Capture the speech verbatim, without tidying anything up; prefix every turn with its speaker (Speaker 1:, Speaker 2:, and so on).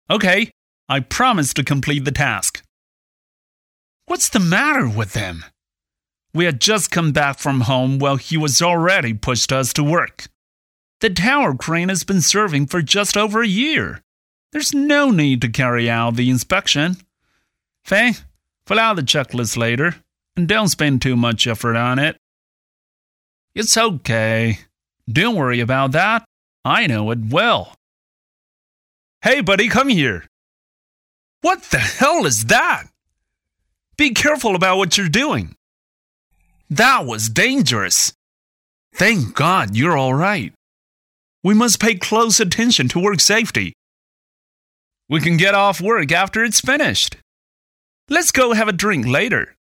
Speaker 1: Okay, I promise to complete the task. What's the matter with him? We had just come back from home while he was already pushed us to work. The tower crane has been serving for just over a year. There's no need to carry out the inspection. Faye, fill out the checklist later, and don't spend too much effort on it. It's okay. Don't worry about that. I know it well. Hey, buddy, come here. What the hell is that? Be careful about what you're doing. That was dangerous. Thank God you're all right. We must pay close attention to work safety. We can get off work after it's finished. Let's go have a drink later.